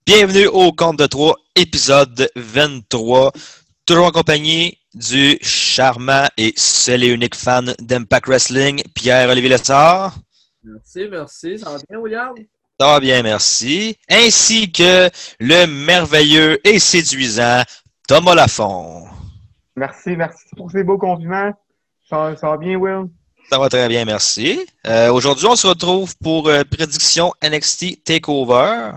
Bienvenue au Compte de 3, épisode 23. Toujours en compagnie du charmant et seul et unique fan d'Impact Wrestling, Pierre-Olivier Lessard. Merci. Ça va bien, William? Ça va bien, merci. Ainsi que le merveilleux et séduisant Thomas Lafont. Merci pour ces beaux compliments. Ça va bien, Will? Ça va très bien, merci. Aujourd'hui, on se retrouve pour prédiction NXT TakeOver.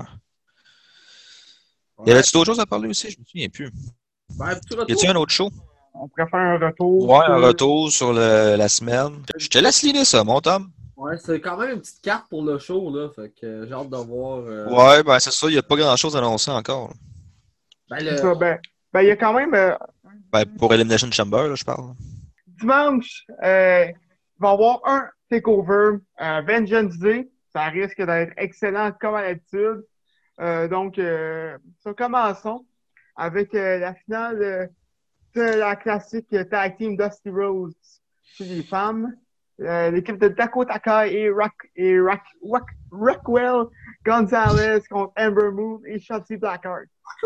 Ouais. Y avait-tu d'autres choses à parler aussi? Je me souviens plus. Petit retour. Y a-t-il un autre show? On préfère un retour. Ouais, un retour sur la semaine. Je te laisse lire ça, mon Tom. Ouais, c'est quand même une petite carte pour le show, là. Fait que j'ai hâte de voir. Ouais, ben c'est ça, il n'y a pas grand-chose annoncé encore. C'est ça, il y a quand même Ben, pour Elimination Chamber, là, je parle. dimanche, il va y avoir un takeover Vengeance Day. Ça risque d'être excellent comme à l'habitude. Donc, commençons avec la finale de la classique Tag Team Dusty Rhodes chez les femmes. L'équipe de Dakota Kai et Rockwell Gonzalez contre Ember Moon et Shotzi Blackheart.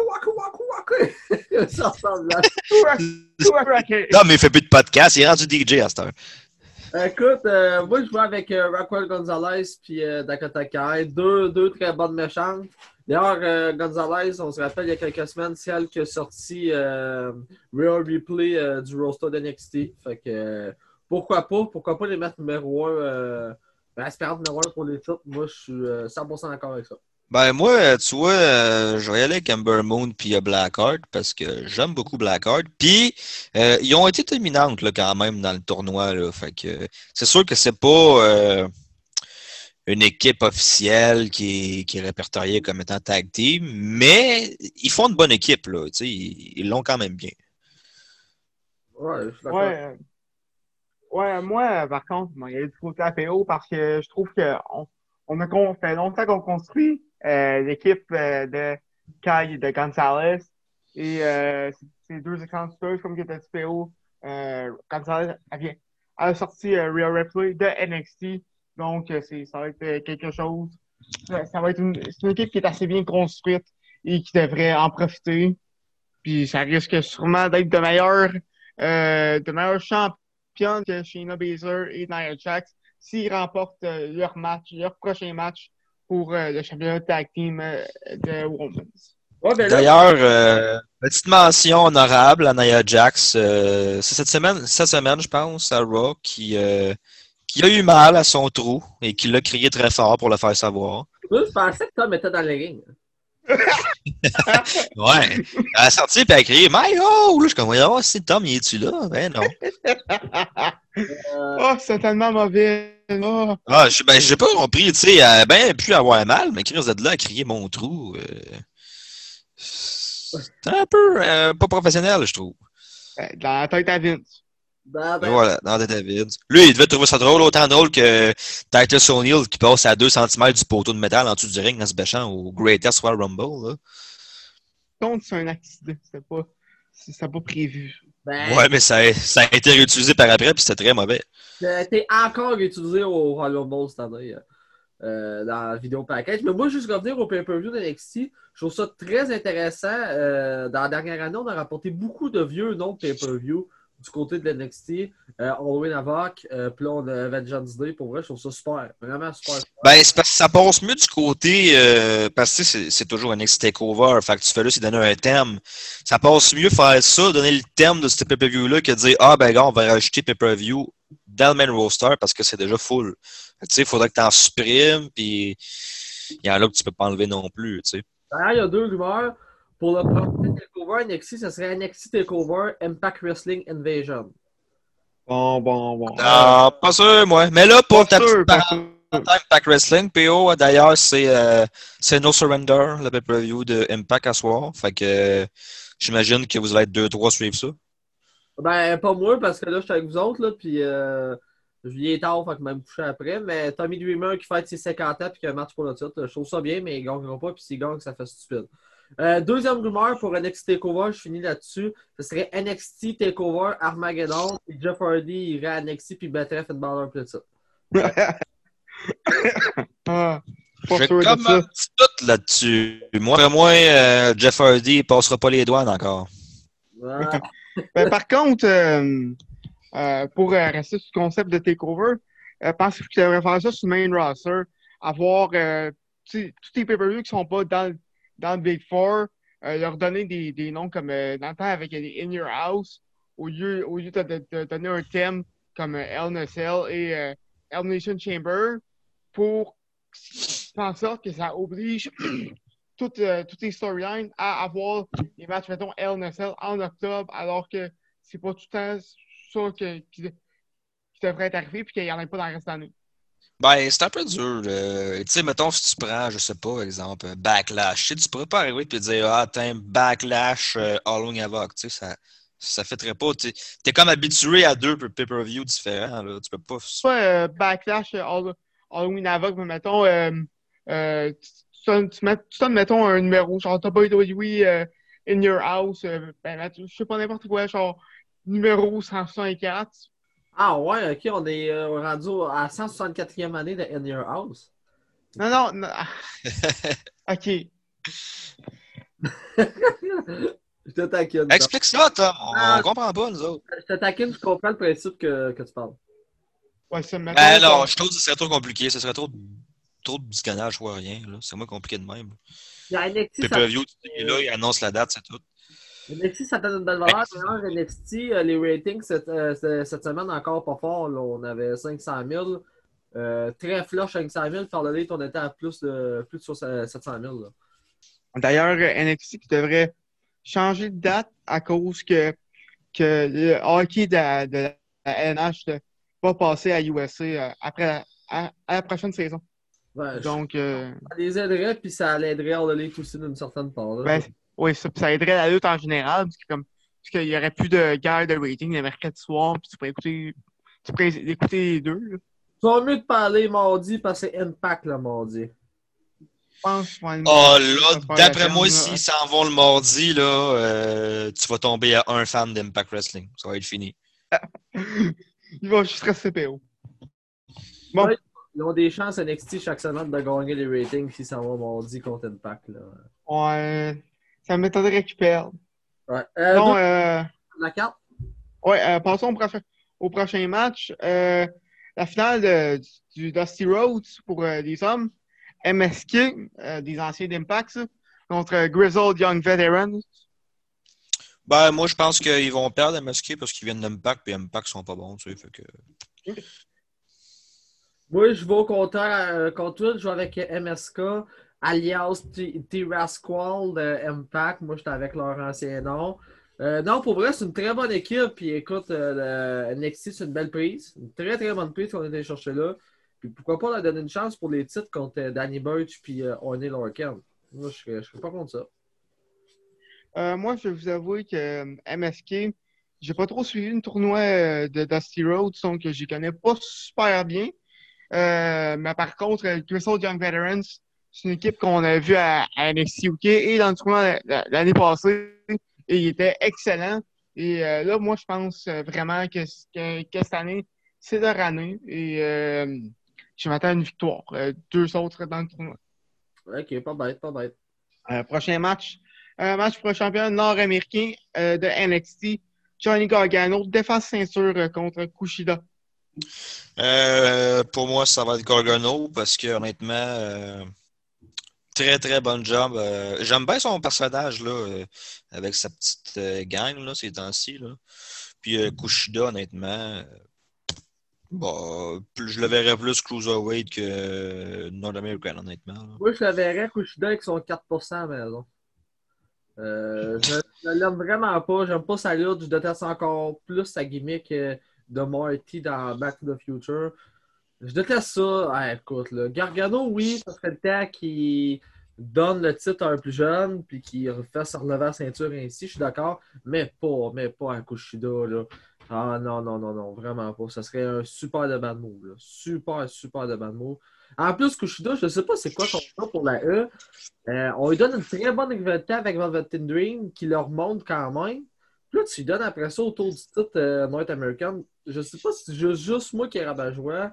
Waka! Ça ressemble là. Non, mais il fait plus de podcast, il est rendu DJ à cette heure. Écoute, moi je joue avec Rockwell Gonzalez puis Dakota Kai. Deux très bonnes méchantes. D'ailleurs, Gonzalez, on se rappelle il y a quelques semaines, c'est elle qui a sorti Real Replay du roster de NXT. Fait que pourquoi pas les mettre numéro 1, aspirante numéro 1 pour les titres. Moi, je suis 100% d'accord avec ça. Ben moi, tu vois, je vais y aller avec Ember Moon puis Blackheart parce que j'aime beaucoup Blackheart. Puis ils ont été dominantes là, quand même dans le tournoi. Là, fait que c'est sûr que c'est pas une équipe officielle qui est répertoriée comme étant tag team, mais ils font une bonne équipe, là. Tu sais, ils l'ont quand même bien. Ouais, je suis d'accord. Ouais, moi, par contre, il y a du côté APO parce que je trouve qu'on fait longtemps qu'on construit l'équipe de Kai et de Gonzalez. Et c'est deux excellentes lutteuses comme qui était du PO. Gonzalez, elle a sorti Real Replay de NXT. Donc, ça va être quelque chose. Ça va être c'est une équipe qui est assez bien construite et qui devrait en profiter. Puis ça risque sûrement d'être de meilleurs championnes que Shayna Baszler et Nia Jax s'ils remportent leur prochain match pour le championnat tag team de Women's. Ouais, ben là, D'ailleurs, petite mention honorable à Nia Jax. C'est cette semaine, je pense, à Raw, qui a eu mal à son trou et qui l'a crié très fort pour le faire savoir. moi, je pensais que Tom était dans le ring. Ouais. Elle a sorti et elle a crié Mayo! Là, je suis comme, voyons, c'est Tom, il est-tu là? Ben non. Oh, c'est tellement mauvais. Oh. Ah, j'ai pas compris, tu sais, elle a bien pu avoir mal, mais Chris de là a crié mon trou. C'est un peu pas professionnel, je trouve. Dans la tête à Vince. Et voilà, dans des David. Lui, il devait trouver ça drôle, autant drôle que Titus O'Neil qui passe à 2 cm du poteau de métal en dessous du ring en se bêchant au Greatest Royal Rumble. Là. Donc, c'est un accident. C'était pas prévu. Ouais, mais ça a été réutilisé par après, puis c'était très mauvais. T'es encore utilisé au Royal Rumble cette année. Dans la vidéo package. Mais moi, juste revenir au pay-per-view de NXT, je trouve ça très intéressant. Dans la dernière année, on a rapporté beaucoup de vieux noms de pay-per-view du côté de NXT. Halloween Havoc, puis là, on a Vengeance Day. Pour vrai, je trouve ça super. Vraiment super. Ben, c'est parce que ça passe mieux du côté. Parce que c'est toujours un NXT Takeover. Fait que tu fais là, c'est donner un thème. Ça passe mieux faire ça, donner le thème de ce pay-per-view-là, que de dire ah, ben, gars, on va rajouter pay-per-view dans le main roster parce que c'est déjà full. Tu sais, il faudrait que tu en supprimes, puis il y en a que tu peux pas enlever non plus, tu sais. D'ailleurs, il y a deux rumeurs. Pour le prochain TakeOver NXT, ça serait NXT TakeOver Impact Wrestling Invasion. Bon. Non, pas sûr, moi. Mais là, pour ta petite parenthèse, Impact Wrestling, PO, d'ailleurs, c'est No Surrender, le pay-per-view de Impact à soir. Fait que j'imagine que vous allez être 2-3 suivre ça. Ben, pas moi, parce que là, je suis avec vous autres, là, puis je viens tard, fait que je vais me coucher après. Mais Tommy Dreamer qui fête ses 50 ans, puis qui a un match pour le titre, je trouve ça bien, mais il ne gagnera pas, puis s'il gagne, ça fait stupide. Deuxième rumeur pour NXT TakeOver, je finis là-dessus. Ce serait NXT TakeOver Armageddon, puis Jeff Hardy irait à NXT, puis battrait Finn Balor pour le titre. Pas Je sûr de ça. commence tout là-dessus. Moi, Jeff Hardy, il passera pas les douanes encore. Ouais. Ben, par contre, pour rester sur le concept de takeover, pensez que tu devrais faire ça sur le main roster, avoir tous les pay-per-views qui sont pas dans le Big Four, leur donner des noms comme dans le temps avec les In Your House, au lieu de donner un thème comme Hell in a Cell et Elimination Chamber, pour faire en sorte que ça oblige toutes les storylines à avoir des matchs, mettons, Hell in a Cell en octobre, alors que c'est pas tout le temps ça qui devrait être arrivé puis qu'il n'y en a pas dans le reste de l'année. Ben, c'est un peu dur. Tu sais, mettons, si tu prends, je sais pas, exemple, Backlash. Tu sais, tu pourrais pas arriver et te dire, ah, tiens, Backlash, Halloween Havoc. Tu sais, ça fêterait pas. Tu es comme habitué à deux pay-per-view différents. Là. Tu peux pas. Pas Backlash, Halloween Havoc, mais mettons, tu donnes, mettons, un numéro, genre WWE In Your House, je sais pas n'importe quoi, genre numéro 164. Ah ouais, ok, on est rendu à 164e année de In Your House. Non, non. OK. Je te taquine. Explique ça, Tom. Ah, On comprend pas, nous autres. je te taquine, je comprends le principe que tu parles. Ouais, ça, mettons, Ben non, je trouve que ce serait trop compliqué. Ce serait trop de biscannage, je vois rien. C'est moins compliqué de même. Il y a NXT, Pay-per-view, tu es là, il annonce la date, c'est tout. NXT, ça donne une belle valeur. D'ailleurs, NXT, les ratings cette semaine encore pas fort. Là. On avait 500 000. Très flush 500 000. Par le late, on était à plus de 700 000. Là. D'ailleurs, NXT qui devrait changer de date à cause que le hockey de la NH va passer à USA après à la prochaine saison. Ouais, Donc, ça les aiderait, puis ça l'aiderait à le late aussi d'une certaine part. Là. ben, oui, ça aiderait la lutte en général, parce qu'il n'y aurait plus de guerre de rating le mercredi soir, puis tu pourrais écouter les deux. Là. Tu vas mieux de parler mardi parce que c'est Impact le mardi. Je pense que Oh là, d'après moi, s'ils s'en vont le mardi, là, tu vas tomber à un fan d'Impact Wrestling. Ça va être fini. Il va juste rester PO. Bon. Ouais, ils ont des chances NXT chaque semaine de gagner les ratings s'ils s'en vont mardi contre Impact. Là. Ouais, ça m'étonnerait qu'ils perdent. Ouais. Non, La carte? ouais, passons au prochain match. La finale du Dusty Rhodes pour les hommes. MSK, des anciens d'Impact, ça, contre Grizzled Young Veterans. Ben, moi, je pense qu'ils vont perdre MSK parce qu'ils viennent d'Impact et Impact sont pas bons, tu sais. Fait que... Moi, je vais au contraire contre toi. Je vais avec MSK, alias T-Rasqual de Impact. Moi, j'étais avec leur ancien nom. Non, pour vrai, c'est une très bonne équipe. Puis écoute, NXT, c'est une belle prise. Une très, très bonne prise qu'on a été chercher là. Puis pourquoi pas leur donner une chance pour les titres contre Danny Burch puis Oney Lorcan. Moi, je serais pas contre ça. Moi, je vais vous avouer que MSK, j'ai pas trop suivi le tournoi de Dusty Rhodes, donc je les connais pas super bien. Mais par contre, Grizzled Young Veterans, c'est une équipe qu'on a vue à NXT UK et dans le tournoi l'année passée. Et il était excellent. Et là, moi, je pense vraiment que cette année, c'est leur année. Et je m'attends à une victoire. Deux autres dans le tournoi. Ok, pas bête, pas bête. Prochain match. Match pour le champion nord-américain de NXT. Johnny Gargano, défense ceinture contre Kushida. Pour moi, ça va être Gargano parce que honnêtement, très très bonne job. J'aime bien son personnage là, avec sa petite gang là, ces temps-ci. Là. Puis Kushida, honnêtement, je le verrais plus Cruiserweight que North American, honnêtement. Là. Moi, je le verrais Kushida avec son 4% à la maison. Je l'aime vraiment pas. J'aime pas sa lutte. Je déteste encore plus sa gimmick de Marty dans Back to the Future. Je déteste ça. Ah, écoute, là, Gargano, oui, ça serait le temps qu'il donne le titre à un plus jeune puis qu'il fasse se relever la ceinture ainsi. Je suis d'accord. Mais pas à Kushida. Là. Ah non, non, non, non, vraiment pas. Ça serait un super de bad move. Là. Super, super de bad move. En plus, Kushida, je ne sais pas c'est quoi son plan pour la E. On lui donne une très bonne rivalité avec Velvet Dream qui leur monte quand même. Puis là, tu lui donnes après ça autour du titre North American. Je sais pas si c'est juste moi qui est rabat-joie.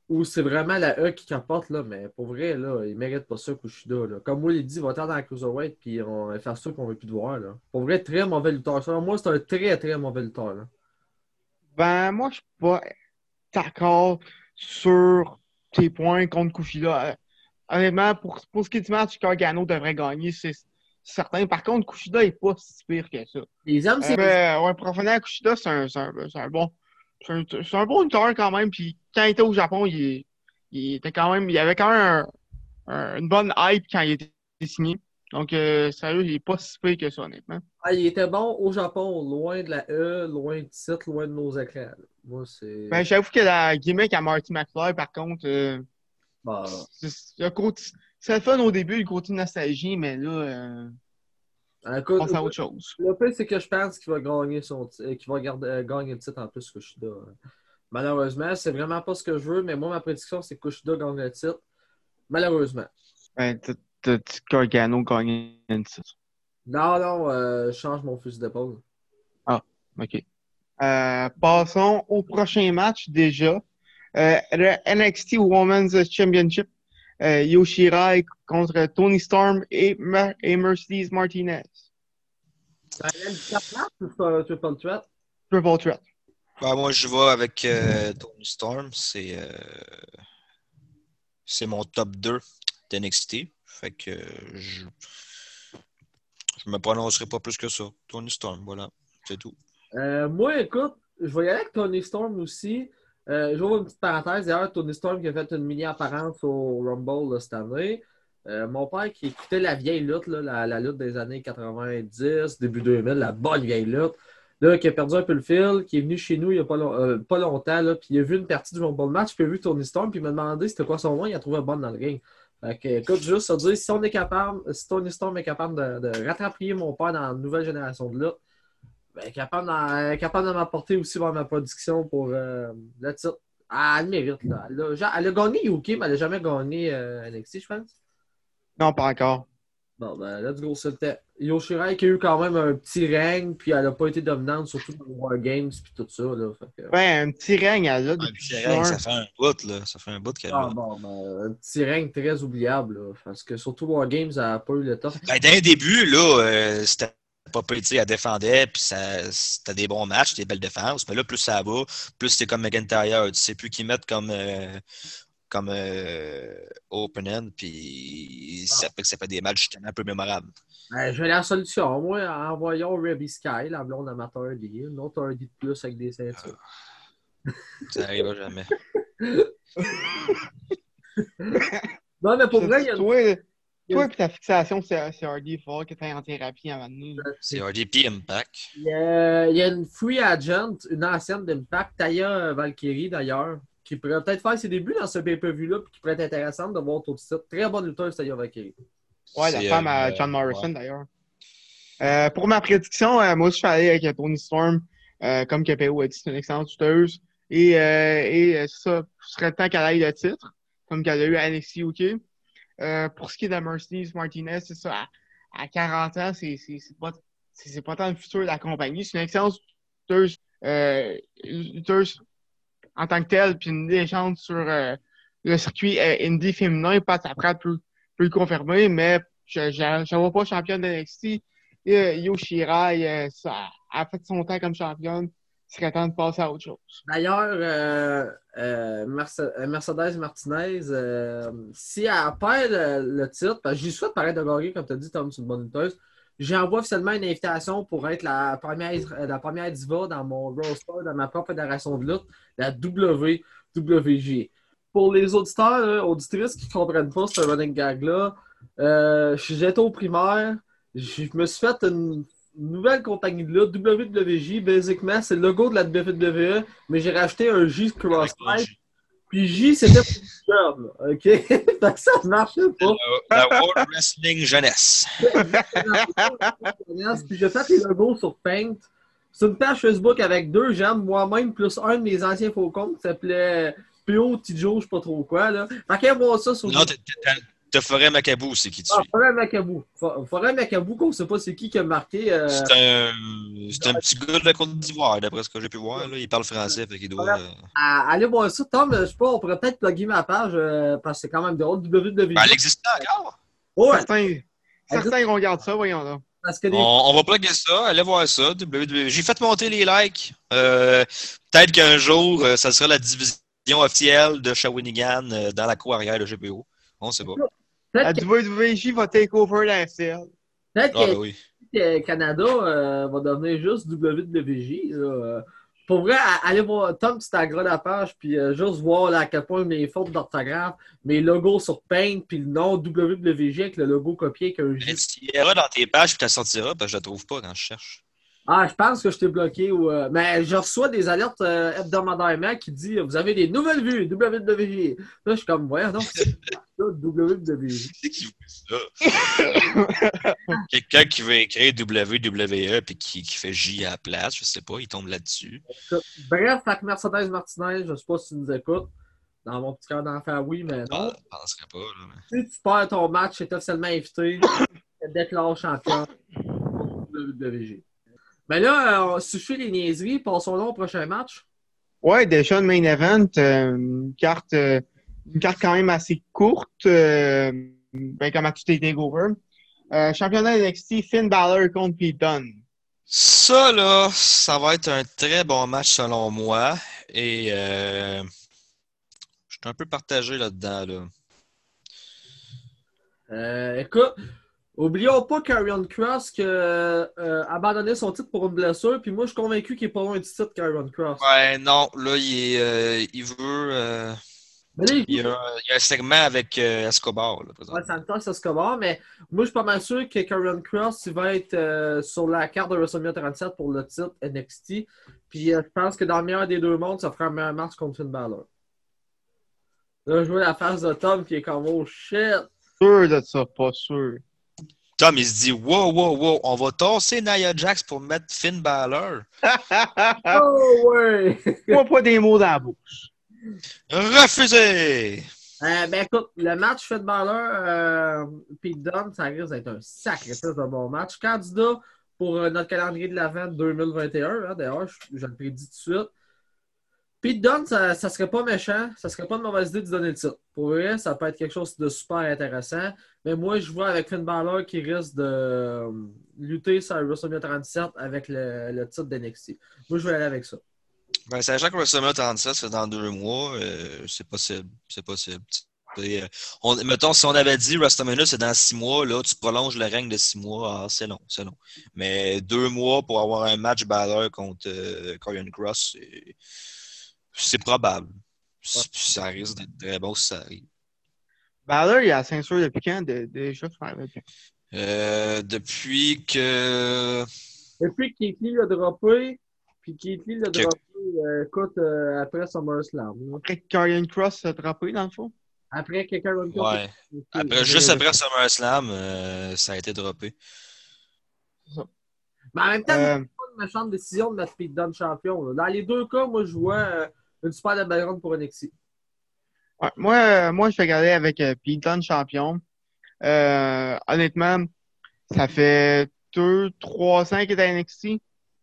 ou c'est vraiment la E qui capote, là, mais pour vrai, là, il mérite pas ça, Kushida. Là. Comme moi, il dit, il va attendre dans la Cruiserweight, puis on va faire ça qu'on veut plus te voir. Là. Pour vrai, très mauvais lutteur. Selon moi, c'est un très, très mauvais lutteur. Là. Ben, moi, je suis pas d'accord sur tes points contre Kushida. Honnêtement, pour ce qui est du match, Gargano devrait gagner, c'est certain. Par contre, Kushida n'est pas si pire que ça. Les hommes, c'est. Ouais, pour revenir à Kushida, c'est un bon. C'est un bon lutteur quand même. Puis quand il était au Japon, il était quand même. Il avait quand même une bonne hype quand il était signé. Donc, sérieux, il n'est pas si pire que ça, honnêtement. Ah, il était bon au Japon, loin de la E, loin du titre, loin de nos écrans. Là. Moi, c'est. Ben, j'avoue que la gimmick à Marty McFly, par contre, Bah, c'est le fun au début, le côté nostalgie, mais là, on écoute, passe à autre chose. le pire, c'est que je pense qu'il va gagner qu'il va gagner le titre en plus Kushida. Malheureusement, c'est vraiment pas ce que je veux, mais moi, ma prédiction, c'est que Kushida gagne le titre. Malheureusement. Ben, t'as dit que Gargano gagnait une titre. Non, non, je change mon fusil d'épaule. Ah, OK. Passons au prochain match déjà. Le NXT Women's Championship. Yoshirai contre Tony Storm et Mercedes Martinez. Ça a une carte match ou c'est un triple threat? Triple threat. Ben, moi, je vais avec Tony Storm. C'est mon top 2 d'NXT. Fait que je me prononcerai pas plus que ça. Tony Storm, voilà. C'est tout. Moi, écoute, je vais y aller avec Tony Storm aussi. J'ouvre une petite parenthèse. D'ailleurs, Tony Storm qui a fait une mini-apparence au Rumble là, cette année. Mon père qui écoutait la vieille lutte, là, la lutte des années 90, début 2000, la bonne vieille lutte, là, qui a perdu un peu le fil, qui est venu chez nous il n'y a pas longtemps, là, puis il a vu une partie du Rumble match, puis il a vu Tony Storm, puis il m'a demandé c'était quoi son nom, il a trouvé bonne dans le ring. Fait que, écoute, juste à dire, si Tony Storm est capable de rattraper mon père dans la nouvelle génération de lutte, ben, capable de m'apporter aussi vers ma production pour le titre. Ah, elle mérite. Là. Elle a gagné UK, mais elle n'a jamais gagné NXT, je pense. Non, pas encore. Bon, ben, let's go, c'était Yoshirai qui a eu quand même un petit règne, puis elle n'a pas été dominante, surtout dans les War Games, puis tout ça. Là, fait que... Ouais, un petit règne là depuis ça fait un bout, là. Ça fait un bout qu'elle a. Bon, ben, un petit règne très oubliable, là, parce que surtout War Games, elle n'a pas eu le temps. Ben, dès le début, là, c'était pas petit, elle défendait, puis c'était des bons matchs, des belles défenses. Mais là, plus ça va, plus c'est comme McIntyre. Tu sais plus qui mettre comme open-end, puis ça fait des matchs justement un peu mémorables. Ben, j'ai la solution. Moi, envoyons Ruby Sky, la blonde amateur Hardy, une autre Hardy de plus avec des ceintures. Ça n'arrivera jamais. Non, mais pour vrai, il y a Toi et ta fixation, c'est Hardy, il faut que tu aies en thérapie avant de nous. C'est Hardy puis Impact. Il y a une free agent, une ancienne d'Impact, Taya Valkyrie d'ailleurs, qui pourrait peut-être faire ses débuts dans ce pay-per-view-là, puis qui pourrait être intéressante de voir tout ça. Très bonne lutteuse, Taya Valkyrie. Ouais, la femme à John Morrison d'ailleurs. Pour ma prédiction, moi, je suis allé avec Tony Storm, comme KPO a dit, c'est une excellente lutteuse. Et ça, ce serait le temps qu'elle aille le titre, comme qu'elle a eu à NXT UK. Pour ce qui est de Mercedes Martinez, c'est ça, à 40 ans, c'est pas tant le futur de la compagnie. C'est une excellente lutteuse en tant que telle, puis une légende sur le circuit indie féminin. Pat après peut le confirmer, mais je ne vois pas championne de NXT. Yoshirai, ça a fait son temps comme championne. Il serait temps de passer à autre chose. D'ailleurs, Mercedes Martinez, si elle perd le titre, parce que j'y souhaite paraître de gagner, comme tu as dit, Tom, c'est une bonne lutteuse, j'envoie officiellement une invitation pour être la première diva dans mon roster, dans ma propre fédération de lutte, la WWJ. Pour les auditeurs, là, auditrices qui ne comprennent pas ce running gag-là, j'étais au primaire, je me suis fait une nouvelle compagnie de lutte, WWJ, basiquement, c'est le logo de la WWE, mais j'ai racheté un J cross-type. Puis J, c'était pour le job, OK? Fait que ça ne marchait pas. La World Wrestling Jeunesse. Puis j'ai fait les logos sur Paint. C'est une page Facebook avec 2 gens, moi-même, plus un de mes anciens faux comptes qui s'appelait P.O. Tijo, je sais pas trop quoi. Là. Fait qu'elle voit ça sur... Non, T'as Forêt Macabou, c'est qui tu Ah, suis. Forêt Macabou. Forêt Macabou, qu'on ne sait pas c'est qui a marqué. C'est un petit gars de la Côte d'Ivoire, d'après ce que j'ai pu voir. Là. Il parle français, fait qu'il doit. Allez voir ça, Tom. Je sais pas, on pourrait peut-être plugger ma page parce que c'est quand même drôle. Ben, elle WWE. existe encore? Ouais, Certains regardent ça, voyons là. parce que On va plugger ça, allez voir ça. J'ai fait monter les likes. Peut-être qu'un jour, ça sera la division officielle de Shawinigan dans la cour arrière de GPO. On sait pas. La peut-être WWE va take over la FCL. Ah, ben oui. que Canada va devenir juste WWJ. Là. Pour vrai, allez voir Tom, tu t'agras la page, puis juste voir là, à quel point mes fautes d'orthographe, mes logos sur Paint, puis le nom WWJ avec le logo copié avec un J. Tu iras dans tes pages puis tu la sortiras, parce que je la trouve pas quand je cherche. Ah, je pense que je t'ai bloqué. Mais je reçois des alertes hebdomadairement qui disent vous avez des nouvelles vues, WWJ. Là, je suis comme, ouais, non, c'est ça, WWJ. C'est qui veut ça? Quelqu'un qui veut écrire WWE puis qui fait J à la place, je sais pas, il tombe là-dessus. Bref, fait que Mercedes Martinez, je sais pas si tu nous écoutes. Dans mon petit cœur d'enfant, oui, mais non. Je penserais pas. Là, Si tu perds ton match, tu es officiellement invité. Déclare champion de WWG. Mais là, on suffit les niaiseries. Passons là au prochain match. Ouais, déjà le main event, une carte quand même assez courte, ben, comme à tout est takeover. Championnat NXT, Finn Balor contre Pete Dunne. ça, là, ça va être un très bon match selon moi. Et je suis un peu partagé là-dedans. Là. Écoute, oublions pas qu'Arion Cross qui a abandonné son titre pour une blessure. Puis moi, je suis convaincu qu'il est pas loin du titre qu'Arion Cross. Ouais, non, là, il veut. Mais là, Il y a un segment avec Escobar, là, ouais, présentement. Santos Escobar, mais moi, je suis pas mal sûr que Karrion Cross il va être sur la carte de WrestleMania 37 pour le titre NXT. Puis je pense que dans le meilleur des deux mondes, ça fera un meilleur match contre Finn Balor. Là, je vois la face de Tom qui est comme oh shit. Sûr de ça, pas sûr. Tom, il se dit wow, on va tasser Nia Jax pour mettre Finn Balor. Oh ouais! Moi, pas des mots dans la bouche. Refusé! Ben écoute, le match Finn Balor, Pete Dunne, ça risque d'être un sacrifice de bon match. Candidat pour notre calendrier de l'Avent 2021, hein, d'ailleurs, je le prédis tout de suite. Pete Dunne, ça serait pas méchant, ça serait pas une mauvaise idée de donner le titre. Pour vrai, ça peut être quelque chose de super intéressant. Mais moi, je vois avec Finn Balor qui risque de lutter sur WrestleMania 37 avec le titre d'NXT. Moi, je vais aller avec ça. Ben, sachant que WrestleMania 37, c'est dans 2 mois, c'est possible. C'est possible. Mettons, si on avait dit WrestleMania, c'est dans 6 mois, là, tu prolonges le règne de 6 mois, c'est long, c'est long. Mais 2 mois pour avoir un match Balor contre Karrion Cross, c'est probable. Ça risque d'être très bon si ça arrive. Balor, il a la ceinture depuis quand? Déjà, je m'en rappelle plus. Depuis que. Depuis que Keith Lee l'a droppé, puis Keith Lee l'a droppé, écoute, après SummerSlam. Après que Karrion Cross s'est droppé, dans le fond. Après que Karrion Cross. Ouais. Juste après SummerSlam, ça a été droppé. C'est ça. Mais en même temps, c'est pas une méchante décision de mettre Pete Dunne champion. Là. Dans les deux cas, moi, je vois une super de background pour NXT. Ouais, moi, je vais garder avec Pete Dunne champion. Honnêtement, ça fait 2-3 ans qu'il est à NXT.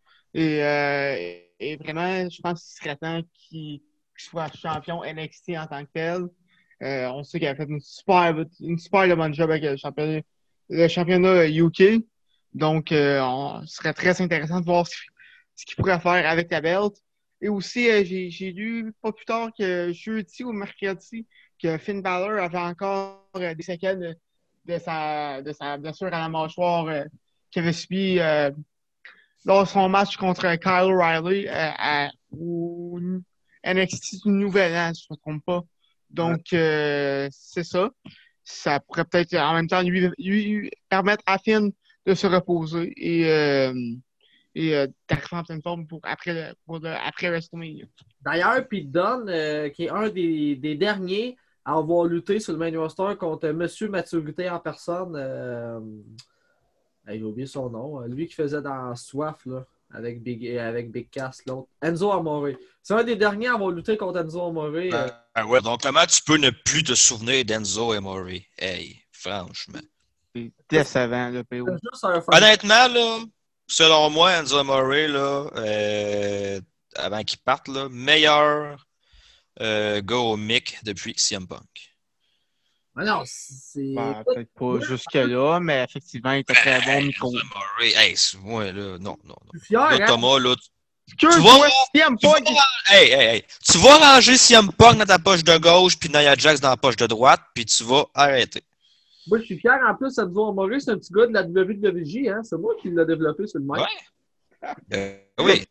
Et vraiment, je pense qu'il serait temps qu'il soit champion NXT en tant que tel. On sait qu'il a fait une super bonne job avec le championnat UK. Donc, ce serait très intéressant de voir ce qu'il pourrait faire avec la belt. Et aussi, j'ai lu pas plus tard que jeudi ou mercredi que Finn Balor avait encore des séquelles de sa blessure à la mâchoire qu'il avait subi lors de son match contre Kyle O'Reilly au NXT Nouvelle An, si je ne me trompe pas. Donc, c'est ça. Ça pourrait peut-être en même temps lui permettre à Finn de se reposer et d'arriver en pleine forme pour après WrestleMania. D'ailleurs, Pete Dunne, qui est un des derniers à avoir lutté sur le main roster contre Monsieur Maturité en personne, j'ai oublié son nom, lui qui faisait dans Soif, là, avec Big Cass, l'autre. Enzo Amore. C'est un des derniers à avoir lutté contre Enzo Amore. Ouais, donc comment tu peux ne plus te souvenir d'Enzo Amore? Hey, franchement. C'est décevant, le PO. C'est juste un fan. Honnêtement, là, selon moi, Enzo Amore, là, avant qu'il parte, là, meilleur gars au mic depuis CM Punk. Ah non, c'est. Peut-être pas jusque-là, mais effectivement, il était très bon micro. Enzo Amore, hey, c'est moi, là, non. Je suis fier, Là, hein? Thomas, là, Tu vois, CM Punk. hey. Tu vas ranger CM Punk dans ta poche de gauche, puis Nia Jax dans la poche de droite, puis tu vas arrêter. Moi, je suis fier. En plus, Enzo Amore, c'est un petit gars de la WWJ, hein? C'est moi qui l'ai développé sur le mic. Ouais. Oui.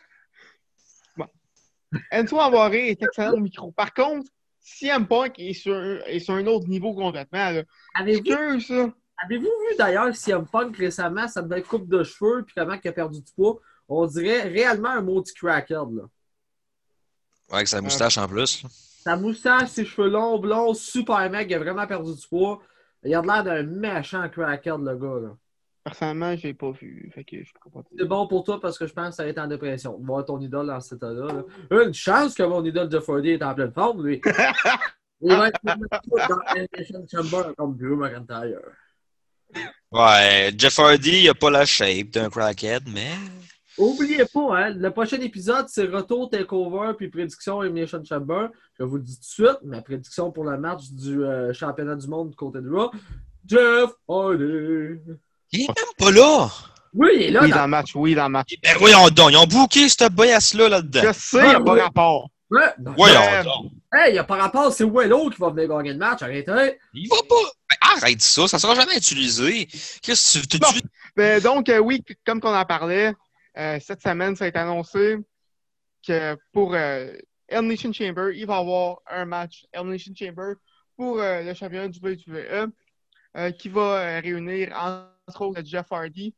Enzo Amore est excellent au micro. Par contre, CM Punk est sur un autre niveau complètement. Là. Avez-vous vu d'ailleurs CM Punk récemment, sa belle coupe de cheveux, puis comment il a perdu du poids? On dirait réellement un maudit crackhead, là. Ouais, avec sa moustache en plus. Là. Sa moustache, ses cheveux longs, blonds, super mec, il a vraiment perdu du poids. Il a l'air d'un méchant crackhead, le gars, là. Personnellement, je l'ai pas vu. Fait que je peux pas C'est bon pour toi parce que je pense que ça va être en dépression. Voir ton idole dans cet état-là. Là. Une chance que mon idole Jeff Hardy est en pleine forme, lui. Il va être dans l'Elimination Chamber comme Drew McIntyre. Ouais, Jeff Hardy, il a pas la shape d'un crackhead, mais... Oubliez pas, hein, le prochain épisode, c'est retour, takeover, puis prédiction Elimination Chamber. Je vous le dis tout de suite, ma prédiction pour le match du championnat du monde du côté de Raw, Jeff Hardy. Il est même pas là! Oui, il est là. Oui, dans le match. Ben voyons donc, ils ont booké ce bias-là là-dedans. Je sais, il n'y a pas rapport. Ouais, Voyons donc. Hey, il n'y a pas rapport, c'est Wello qui va venir gagner le match, arrêtez. Il va pas. Ben, arrête ça sera jamais utilisé. Qu'est-ce que tu Bon. Ben, donc, oui, comme on en parlait, cette semaine, ça a été annoncé que pour Elimination Chamber, il va y avoir un match Elimination Chamber pour le championnat du WWE qui va réunir entre autres Jeff Hardy.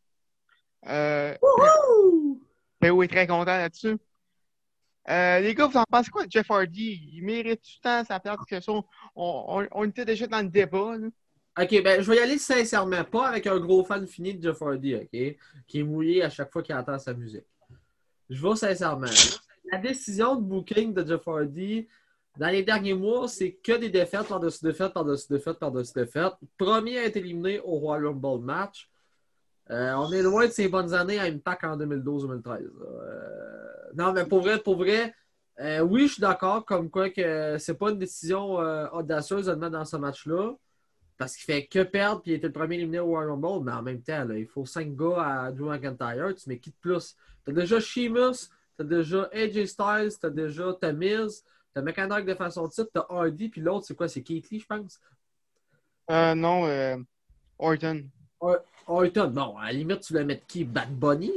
PO est très content là-dessus. Les gars, vous en pensez quoi de Jeff Hardy? Il mérite du temps sa place parce que on était déjà dans le débat. Là. OK, ben je vais y aller sincèrement, pas avec un gros fan fini de Jeff Hardy, OK? Qui est mouillé à chaque fois qu'il entend sa musique. Je vais sincèrement. La décision de booking de Jeff Hardy dans les derniers mois, c'est que des défaites par-dessus défaites, par-dessus défaites, par-dessus défaites. Premier à être éliminé au Royal Rumble match. On est loin de ces bonnes années à Impact en 2012-2013. Non, mais pour vrai, oui, je suis d'accord comme quoi que c'est pas une décision audacieuse de le mettre dans ce match-là. Parce qu'il fait que perdre puis il était le premier éliminé au Royal Rumble, mais en même temps, là, il faut 5 gars à Drew McIntyre, tu mets qui de plus? T'as déjà Sheamus, t'as déjà AJ Styles, t'as déjà Miz, t'as McIntyre de façon titre, t'as Hardy, puis l'autre, c'est quoi? C'est Keith Lee, je pense? Non, Orton. Orton, bon, à la limite, tu vas mettre qui? Bad Bunny?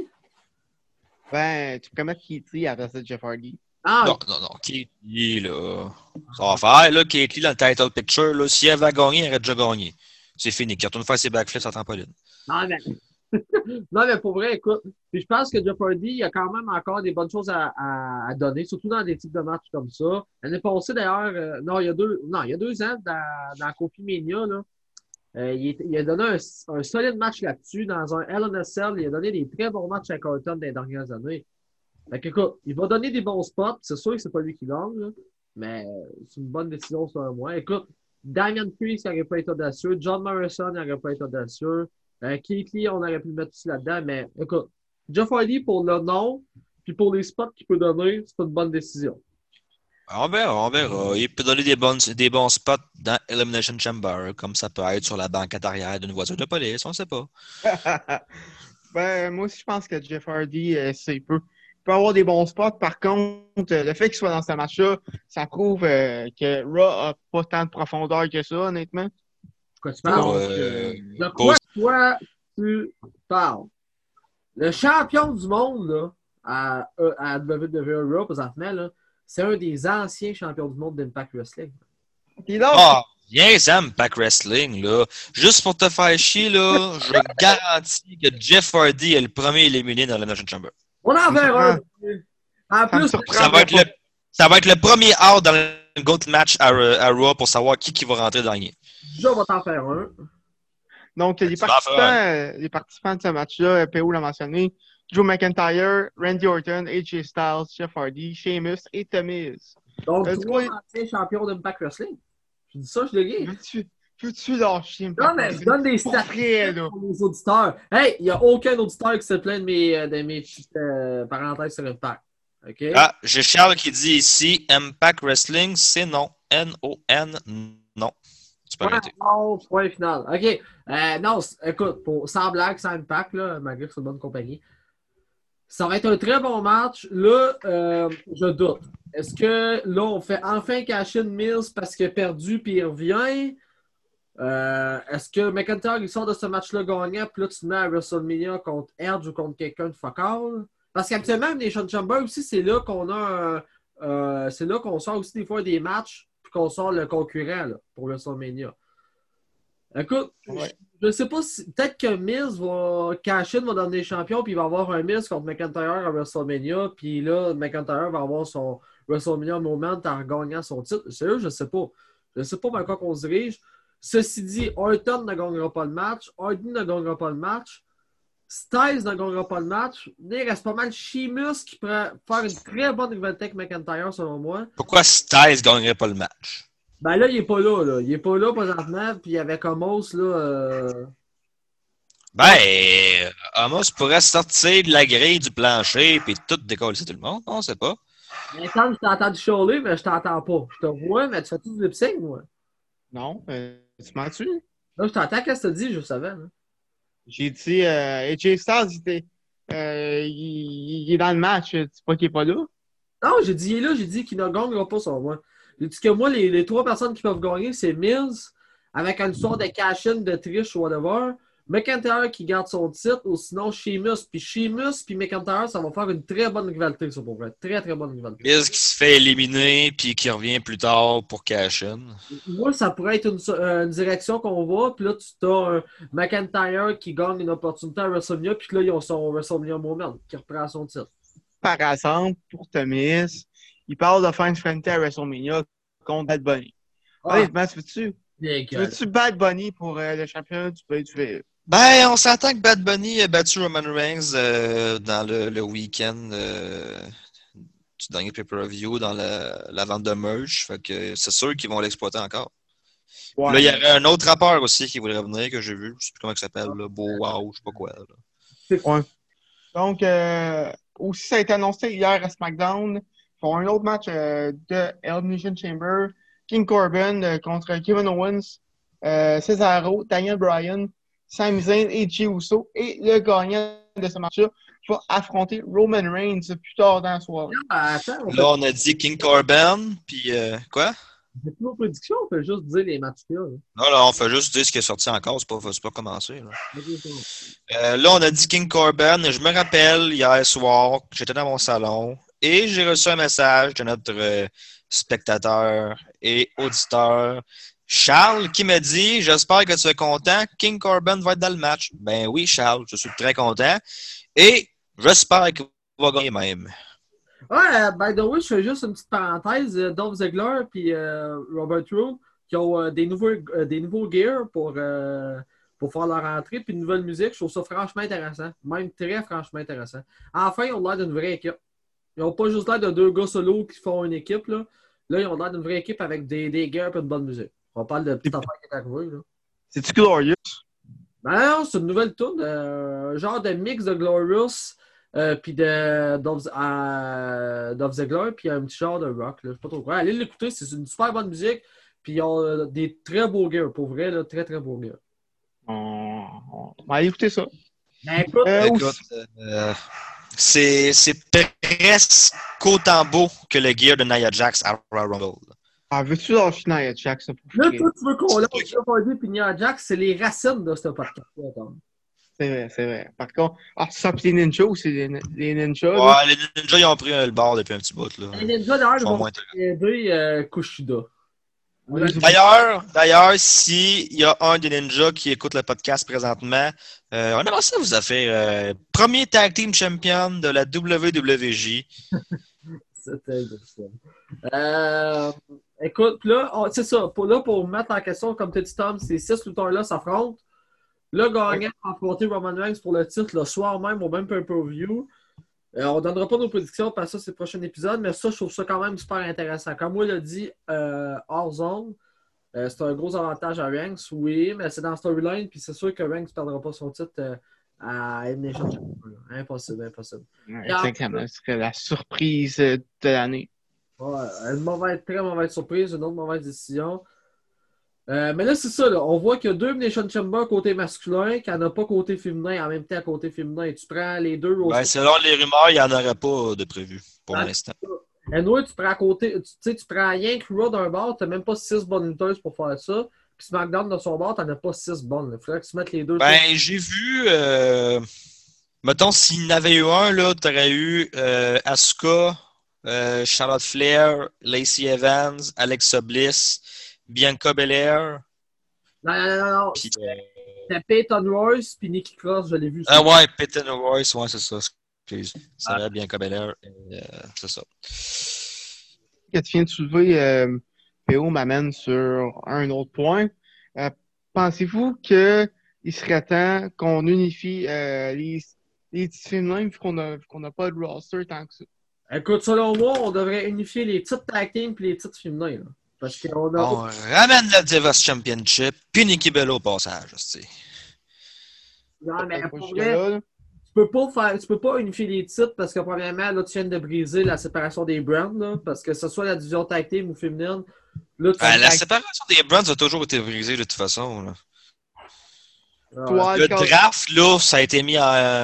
Ben, tu peux mettre Keith Lee à la place de Jeff Hardy. Ah, Non. Keith Lee, là. Ça va faire, là, Keith Lee dans le title picture, là. Si elle va gagner, elle aurait déjà gagné. C'est fini. Qu'il retourne faire ses backflips en trampoline. non, mais... non, mais pour vrai, écoute, puis je pense que Jeff Hardy, il y a quand même encore des bonnes choses à donner, surtout dans des types de matchs comme ça. L'année passée, d'ailleurs, il y a 2 ans, dans Kofi Mania, là, il a donné un solide match là-dessus. Dans un Hell in a Cell, il a donné des très bons matchs à Carlton dans les dernières années. Fait que, écoute, il va donner des bons spots. C'est sûr que c'est pas lui qui gagne, là, mais c'est une bonne décision selon moi. Écoute, Damian Priest, il n'aurait pas été audacieux. John Morrison, il n'aurait pas été audacieux. Keith Lee, on aurait pu le mettre aussi là-dedans. Mais écoute, Jeff Hardy, pour le nom, puis pour les spots qu'il peut donner, c'est une bonne décision. On verra. Il peut donner des bons spots dans Elimination Chamber, comme ça peut être sur la banquette arrière d'une voiture de police, on ne sait pas. Ben, moi aussi, je pense que Jeff Hardy, il peut avoir des bons spots. Par contre, le fait qu'il soit dans ce match-là, ça prouve que Raw n'a pas tant de profondeur que ça, honnêtement. Quoi tu parles? De quoi tu parles? Le champion du monde là, à WWE Raw, présentement, là, c'est un des anciens champions du monde d'Impact Wrestling. Viens, Sam, Pack Wrestling, là. Juste pour te faire chier, là, je garantis que Jeff Hardy est le premier éliminé dans la Nation Chamber. On en verra un. En plus, ça va être le premier out dans le GOAT match à Raw pour savoir qui va rentrer dernier. Je vais t'en faire un. Donc, les participants de ce match-là, PO l'a mentionné, Drew McIntyre, Randy Orton, AJ Styles, Jeff Hardy, Sheamus et The Miz. Donc, 3 anciens champions d'Impact Wrestling. Je dis ça, je le dis. Veux-tu lâcher Impact Non, mais je donne des statistiques pour les auditeurs. Hey, il n'y a aucun auditeur qui se plaint de mes petites parenthèses sur Impact. Okay? Ah, j'ai Charles qui dit ici Impact Wrestling, c'est non. N-O-N, non. Tu peux arrêter. Non, point final. OK. Non, écoute, sans blague, sans Impact, là, malgré que c'est une bonne compagnie, ça va être un très bon match. Là, je doute. Est-ce que là, on fait enfin cash-in Mills parce qu'il a perdu puis il revient? Est-ce que McIntyre il sort de ce match-là gagnant puis là, tu te mets à WrestleMania contre Edge ou contre quelqu'un de focal? Parce qu'habituellement, Nation Chamber aussi, c'est là qu'on a c'est là qu'on sort aussi des fois des matchs puis qu'on sort le concurrent là, pour WrestleMania. Écoute, je ne sais pas si. Peut-être que Miz va cacher va devenir champion, puis il va avoir un Miz contre McIntyre à WrestleMania, puis là, McIntyre va avoir son WrestleMania moment en gagnant son titre. Sérieux, je ne sais pas. Je ne sais pas vers quoi on se dirige. Ceci dit, Orton ne gagnera pas le match, Hardy ne gagnera pas le match, Styles ne gagnera pas le match. Il reste pas mal Sheamus qui pourrait faire une très bonne rivalité avec McIntyre, selon moi. Pourquoi Styles ne gagnerait pas le match? Ben là, il est pas là, là. Il est pas là présentement, puis avec Homos, là. Ben, Amos pourrait sortir de la grille du plancher puis tout décoller tout le monde, on sait pas. Mais quand je t'entends chialer, mais je t'entends pas. Je te vois, mais tu fais tout du lip sync, moi. Non, tu m'as-tu? Là, je t'entends, qu'est-ce que tu dis, je savais. Hein? J'ai dit, AJ Styles, il est dans le match, tu sais pas qu'il est pas là? Non, j'ai dit, il est là, j'ai dit qu'il ne gagnera pas sur moi. J'ai dit que moi, les 3 personnes qui peuvent gagner, c'est Mills, avec une sorte de cash-in, de triche ou whatever. McIntyre qui garde son titre, ou sinon Sheamus. Puis McIntyre, ça va faire une très bonne rivalité, ça, pour vrai. Très, très bonne rivalité. Miz qui se fait éliminer puis qui revient plus tard pour cash-in. Moi, ça pourrait être une direction qu'on va. Puis là, tu as un McIntyre qui gagne une opportunité à WrestleMania. Puis là, ils ont son WrestleMania Moment qui reprend son titre. Par exemple, pour Miz, il parle de faire une fraternité à WrestleMania contre Bad Bunny. Honnêtement, veux-tu Bad Bunny pour le championnat du PWE? Ben, on s'entend que Bad Bunny a battu Roman Reigns dans le week-end du dernier pay-per-view dans la vente de merch. Fait que c'est sûr qu'ils vont l'exploiter encore. Ouais. Là, il y aurait un autre rappeur aussi qui voudrait venir, que j'ai vu. Je sais plus comment il s'appelle, là. Beau Wow, je sais pas quoi. Là. Ouais. Donc, aussi, ça a été annoncé hier à SmackDown. Ils font un autre match de Elimination Chamber. King Corbin contre Kevin Owens, Cesaro, Daniel Bryan, Sami Zayn et Jey Uso. Et le gagnant de ce match-là va affronter Roman Reigns plus tard dans la soirée. Là, on a dit King Corbin, puis quoi? C'est plus nos prédictions, on peut juste dire les matchs qu'il y a. Non, là, on fait juste dire ce qui est sorti encore, c'est pas commencé. Là, on a dit King Corbin. Je me rappelle, hier soir, j'étais dans mon salon et j'ai reçu un message de notre spectateur et auditeur Charles qui me dit « J'espère que tu es content, King Corbin va être dans le match. » Ben oui, Charles, je suis très content et j'espère qu'il va gagner même. Ouais, by the way, je fais juste une petite parenthèse. Dolph Ziggler et Robert Roode qui ont des nouveaux gears pour faire leur entrée puis une nouvelle musique. Je trouve ça franchement intéressant. Même très franchement intéressant. Enfin, ils ont l'air d'une vraie équipe. Ils n'ont pas juste l'air de 2 gars solo qui font une équipe. Là, ils ont l'air d'une vraie équipe avec des gears et une bonne musique. On parle de petite affaire qui est arrivée. C'est-tu Glorious? Ben non, c'est une nouvelle tune. Genre de mix de Glorious puis de Dolph Ziggler, puis un petit genre de rock. Là, je sais pas trop quoi. Allez l'écouter, c'est une super bonne musique. Puis ils ont des très beaux gears, pour vrai, là, très très beaux gears. On va aller écouter ça. Ben, écoute, c'est presque autant beau que le gear de Nia Jax à Royal Rumble. Ah, veux-tu lâcher Nia Jax? Là, toi, tu veux qu'on lâche Jeff Hardy et Nia Jax, c'est les racines de ce podcast-là. C'est vrai. Par contre, ça, pis les ninjas aussi, les ninjas. Ouais, là. les ninjas, ils ont pris le bord depuis un petit bout. Là. Les ninjas, d'ailleurs, ils vont aider Kushida. D'ailleurs, s'il y a un des ninjas qui écoute le podcast présentement, on aimerait ça vous a fait premier tag team champion de la WWJ. C'était ça. Écoute, là, c'est ça. Pour mettre en question, comme tu as dit, Tom, ces 6 lutteurs-là s'affrontent. Le gagnant a affronté Roman Reigns pour le titre le soir même au même pay-per-view. On ne donnera pas nos prédictions parce que ça, c'est le prochain épisode, mais ça, je trouve ça quand même super intéressant. Comme moi l'a dit, hors zone, c'est un gros avantage à Reigns, oui, mais c'est dans la storyline, puis c'est sûr que Reigns ne perdra pas son titre à Elimination Chamber. Impossible, impossible. Ouais, exactement. Ce serait la surprise de l'année. Ouais, une très mauvaise surprise, une autre mauvaise décision. Mais là, c'est ça. Là. On voit qu'il y a deux Elimination Chamber côté masculin, qu'il n'y en a pas côté féminin en même temps côté féminin. Et tu prends les deux au Ben, selon les rumeurs, il n'y en aurait pas de prévu pour l'instant. Et nous, tu prends à côté, tu prends rien que Raw d'un bord, tu n'as même pas 6 bonnes lutteuses pour faire ça. Puis SmackDown de son bord, tu n'en as pas 6 bonnes. Il faudrait que tu mettes les deux. Ben, j'ai vu. Mettons, s'il y en avait eu un, là, tu aurais eu Asuka, Charlotte Flair, Lacey Evans, Alexa Bliss, Bianca Belair. Non. Puis, C'était Peyton Royce puis Nikki Cross, je l'ai vu. ah ouais, Peyton Royce, ouais, c'est ça. Excuse. C'est vrai, Bianca Belair. C'est ça. Que tu viens de soulever, PO m'amène sur un autre point. Pensez-vous qu'il serait temps qu'on unifie les titres féminins vu qu'on n'a pas de roster tant que ça? Écoute, selon moi, on devrait unifier les titres tag team et les titres féminins. Là. Parce qu'on a... On ramène le Divas Championship, puis Nikki Bella au passage. Tu sais. Non, mais pour vrai, tu peux pas unifier les titres parce que premièrement, là, tu viens de briser la séparation des brands. Là, parce que ce soit la division tag team ou féminine. Là, la séparation des brands a toujours été brisée de toute façon. Là. Ouais. Le draft, là, ça a été mis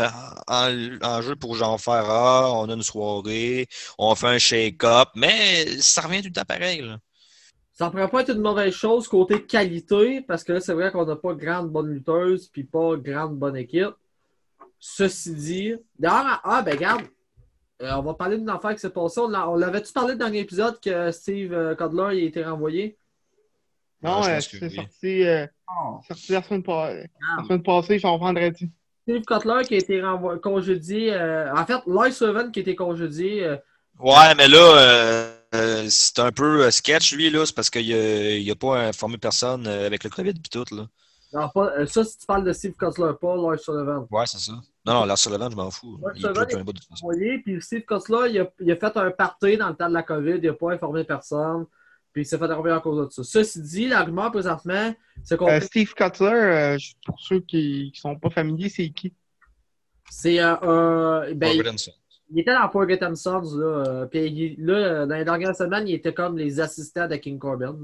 en jeu pour genre faire on a une soirée, on fait un shake-up, mais ça revient tout le temps pareil. Là. Ça ne pourrait pas être une mauvaise chose côté qualité, parce que là, c'est vrai qu'on n'a pas grande bonne lutteuse puis pas grande bonne équipe. Ceci dit, d'ailleurs, ben regarde, on va parler d'une affaire qui s'est passée. On l'avait-tu parlé dans l'épisode que Steve Cutler il a été renvoyé? Non, c'est sorti la semaine passée, genre vendredi. Steve Cutler qui a été congédié. En fait, Lars Sullivan qui a été congédié. Ouais, mais là, c'est un peu sketch, lui, là. C'est parce qu'il n'a pas informé personne avec le COVID et tout, là. Non, pas, ça, si tu parles de Steve Cutler, pas Lars Sullivan. Ouais, c'est ça. Non, Lars Sullivan, je m'en fous. Lars Il Sullivan pleut un bout de toute façon. Puis Steve Cutler, il a fait un party dans le temps de la COVID. Il n'a pas informé personne. Puis il s'est fait enlever à cause de ça. Ceci dit, l'argument présentement, c'est qu'on. Steve Cutler, pour ceux qui ne sont pas familiers, c'est qui? C'est Ben, il était dans Forgotten Sons. Là, puis là, dans les dernières semaines, il était comme les assistants de King Corbin.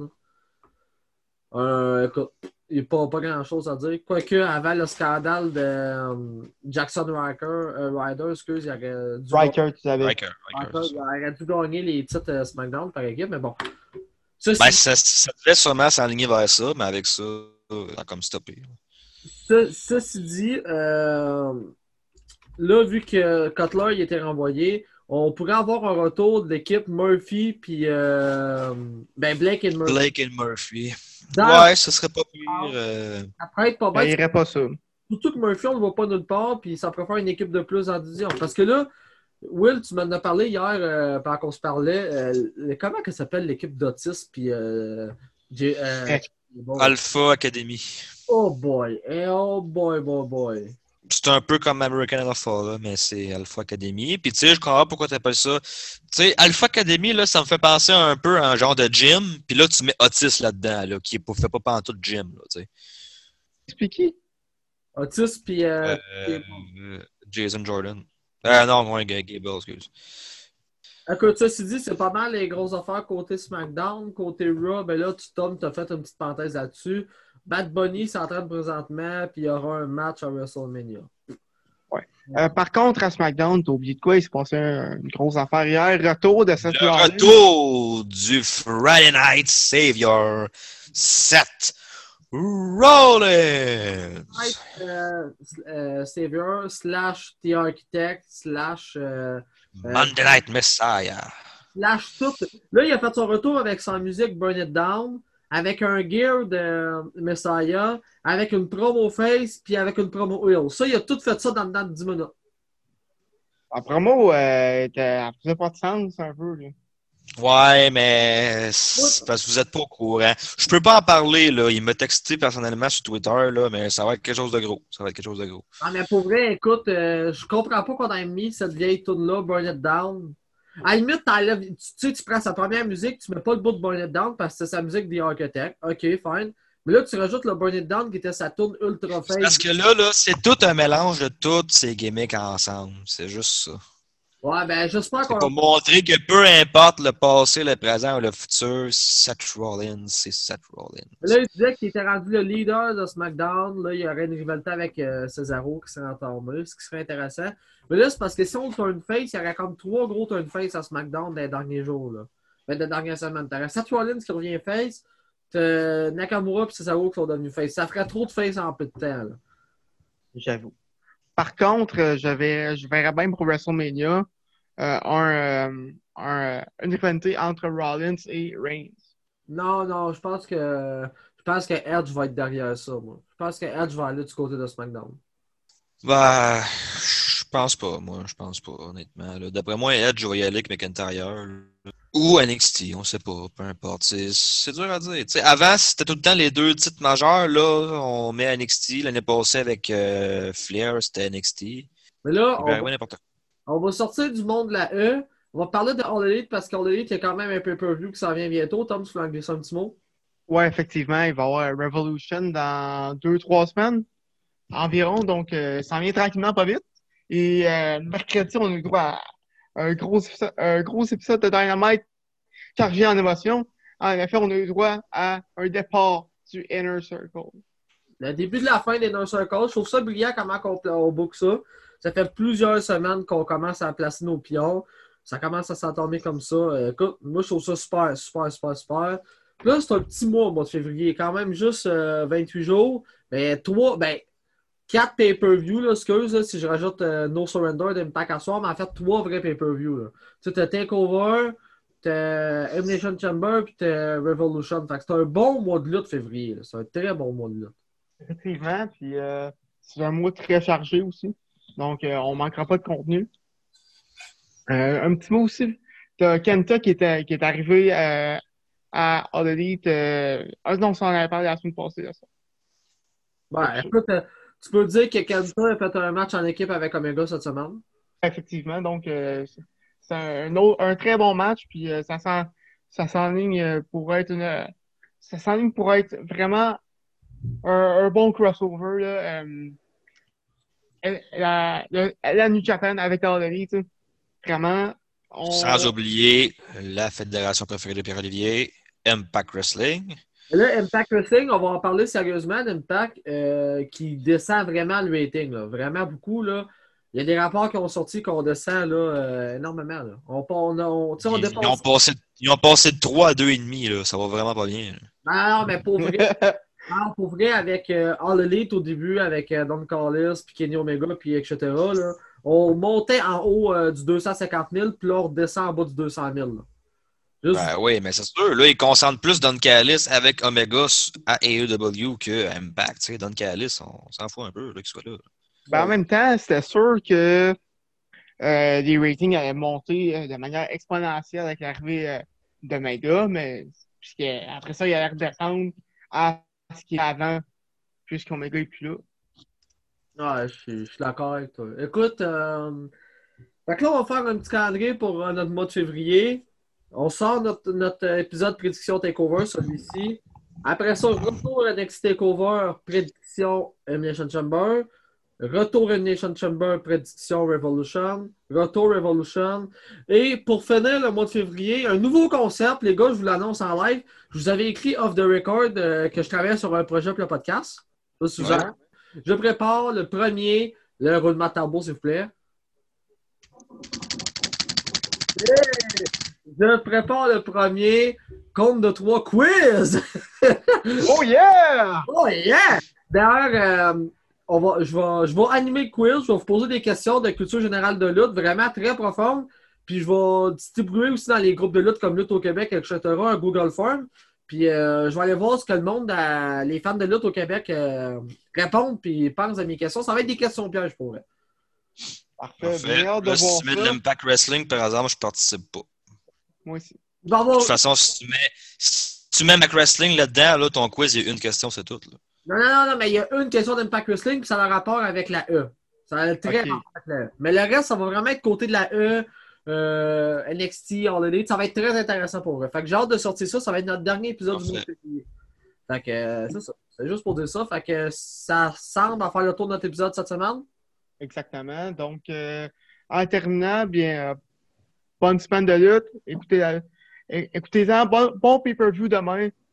Écoute, il n'y a pas grand-chose à dire. Quoique, avant le scandale de Jackson Ryder, excuse, il aurait dû Riker, il aurait dû gagner les titres SmackDown par équipe, mais bon. Ça devait sûrement s'aligner vers ça, mais avec ça, a comme stoppé. Ceci dit, là, vu que Cutler il était renvoyé, on pourrait avoir un retour de l'équipe Murphy puis Blake et Murphy. Blake et Murphy. Ouais, ce serait pas pire. Après, être pas bête. Il irait pas ça. Surtout que Murphy, on ne le voit pas nulle part, puis ça préfère une équipe de plus en division. Parce que là, Will, tu m'en as parlé hier, pendant qu'on se parlait, comment que s'appelle l'équipe d'Otis, puis Alpha Academy. Oh boy, boy. C'est un peu comme American Alpha, là, mais c'est Alpha Academy. Puis tu sais, je comprends pourquoi tu appelles ça. Tu sais, Alpha Academy, là, ça me fait penser un peu à un genre de gym. Puis là, tu mets Otis là-dedans, là, qui ne fait pas pantoute de gym, là, tu sais. Expliquez. Otis, puis... Jason Jordan. Non, Gable, excuse. Écoute, ceci dit, c'est pas mal les grosses affaires côté SmackDown, côté Raw. Ben là, Tom, t'as fait une petite parenthèse là-dessus. Bad Bunny s'entraîne présentement, puis il y aura un match à WrestleMania. Ouais. Par contre, à SmackDown, t'as oublié de quoi? Il s'est passé une grosse affaire hier. Retour de Seth Rollins. Le retour du Friday Night Savior, Seth Rollins. Savior / The Architect / Monday Night Messiah. / tout. Là, il a fait son retour avec sa musique Burn It Down, avec un gear de Messiah, avec une promo face, puis avec une promo heel. Ça, il a tout fait ça dans le temps de 10 minutes. La promo, elle faisait pas de sens un peu. Là. Ouais, mais c'est parce que vous êtes pas au courant. Je peux pas en parler, là. Il m'a texté personnellement sur Twitter, là, mais ça va être quelque chose de gros. Ça va être quelque chose de gros. Ah, mais pour vrai, écoute, je comprends pas qu'on ait mis cette vieille tune-là, Burn It Down. À la limite, tu sais, tu prends sa première musique, tu mets pas le bout de Burn It Down parce que c'est sa musique The Architect. OK, fine. Mais là, tu rajoutes le Burn It Down qui était sa tune ultra fade. Parce que là, c'est tout un mélange de toutes ces gimmicks ensemble. C'est juste ça. Ouais, ben, j'espère C'est qu'on. pour montrer que peu importe le passé, le présent ou le futur, Seth Rollins, c'est Seth Rollins. Là, il disait qu'il était rendu le leader de SmackDown. Là, il y aurait une rivalité avec Cesaro qui serait entamé, ce qui serait intéressant. Mais là, c'est parce que si on turn face, il y aurait comme 3 gros turn face à SmackDown dans les derniers jours. Là. Ben, des dernières semaines. T'aurais Seth Rollins qui revient face, t'as Nakamura et Cesaro qui sont devenus face. Ça ferait trop de face en peu de temps. Là. J'avoue. Par contre, je verrais bien pour WrestleMania une rivalité entre Rollins et Reigns. Non, je pense que Edge va être derrière ça, moi. Je pense que Edge va aller du côté de SmackDown. Bah, je pense pas, moi. Je pense pas, honnêtement. Là. D'après moi, Edge va y aller avec McIntyre. Là. Ou NXT, on sait pas, peu importe. C'est dur à dire. T'sais, avant, c'était tout le temps les deux titres majeurs. Là, on met NXT. L'année passée avec Flair, c'était NXT. Mais là, Il peut arriver n'importe quoi. on va sortir du monde de la E. On va parler de All Elite parce qu'All Elite, il y a quand même un pay-per-view qui s'en vient bientôt. Tom, tu veux en glisser un petit mot? Ouais, effectivement, il va y avoir Revolution dans 2-3 semaines environ, donc ça en vient tranquillement, pas vite. Et mercredi, on a eu droit à un gros épisode de Dynamite chargé en émotion. En effet, on a eu droit à un départ du Inner Circle. Le début de la fin des No Circle, je trouve ça brillant comment on book ça. Ça fait plusieurs semaines qu'on commence à placer nos pions. Ça commence à s'entomber comme ça. Écoute, moi, je trouve ça super, super, super, super. Là, c'est un petit mois, au mois de février. Quand même juste 28 jours. Mais 4 pay-per-view, là, excuse, là, si je rajoute No Surrender d'Impact à soir, mais en fait, 3 vrais pay-per-view. Là. Tu sais, t'as Takeover, t'as Elimination Chamber, puis t'as Revolution. Fait que c'est un bon mois de lutte février. Là. C'est un très bon mois de lutte. Effectivement, puis c'est un mois très chargé aussi. Donc, on manquera pas de contenu. Un petit mot aussi. T'as Kenta qui est arrivé à All Elite. Non, on s'en avait parlé la semaine passée. Là, ça. Ben, écoute, tu peux dire que Kenta a fait un match en équipe avec Omega cette semaine. Effectivement, donc c'est un très bon match, puis ça s'enligne pour être ça s'enligne pour être vraiment un bon crossover là. La New Japan avec All Elite, vraiment. Sans oublier la fédération préférée de Pierre-Olivier, Impact Wrestling. Et là, Impact Wrestling, on va en parler sérieusement d'Impact qui descend vraiment le rating. Là. Vraiment beaucoup. Là. Il y a des rapports qui ont sorti qu'on descend là, énormément. Là. Ils ont passé de 3 à 2,5. Là. Ça va vraiment pas bien. Non, mais pour vrai, avec All Elite au début, avec Don Callis, puis Kenny Omega, puis etc., là, on montait en haut du 250 000, puis là, on redescend en bas du 200 000. Là. Juste... Ben oui, mais c'est sûr. Là, ils concentrent plus Don Callis avec Omega à AEW que Impact. Tu sais, Don Callis, on s'en fout un peu qu'il soit là. Ben, en même temps, c'était sûr que les ratings allaient monter de manière exponentielle avec l'arrivée d'Omega, mais après ça, il allait redescendre à ce qu'il y a avant, puisqu'Omega n'est plus là. Ouais, je suis d'accord avec toi. Écoute, fait que là, on va faire un petit calendrier pour notre mois de février. On sort notre épisode prédiction Takeover, celui-ci. Après ça, retour à NXT Takeover, prédiction Elimination Chamber. Retour Elimination Chamber, prédiction Revolution. Retour Revolution. Et pour finir le mois de février, un nouveau concept. Les gars, je vous l'annonce en live. Je vous avais écrit off the record que je travaille sur un projet pour le podcast. Ça, Suzanne. Ouais. Je prépare le premier, le roulement de tambour, s'il vous plaît. Yeah! Je prépare le premier compte de 3 quiz. Oh yeah! Oh yeah! D'ailleurs, je vais animer le quiz. Je vais vous poser des questions de culture générale de lutte vraiment très profondes. Puis je vais distribuer aussi dans les groupes de lutte comme Lutte au Québec, etc., un Google Form. Puis je vais aller voir ce que le monde, les fans de lutte au Québec répondent puis pensent à mes questions. Ça va être des questions pièges pour eux. Parfait. Bien hâte de là, voir si tu mets de l'Impact Wrestling, par exemple, je participe pas. Moi aussi. Il va y De avoir... toute façon, si tu mets Mac Wrestling là-dedans, là, ton quiz, il y a une question, c'est tout. Là. Non, mais il y a une question d'Impact Wrestling, puis ça a un rapport avec la E. Ça a très OK. rapport avec la E. Mais le reste, ça va vraiment être côté de la E, NXT, All Elite. Ça va être très intéressant pour eux. Fait que j'ai hâte de sortir ça. Ça va être notre dernier épisode du mois de février. Fait que c'est ça. C'est juste pour dire ça. Fait que ça semble à faire le tour de notre épisode cette semaine. Exactement. Donc, en terminant, bien, bonne semaine de lutte. Écoutez-en. Bon pay-per-view demain.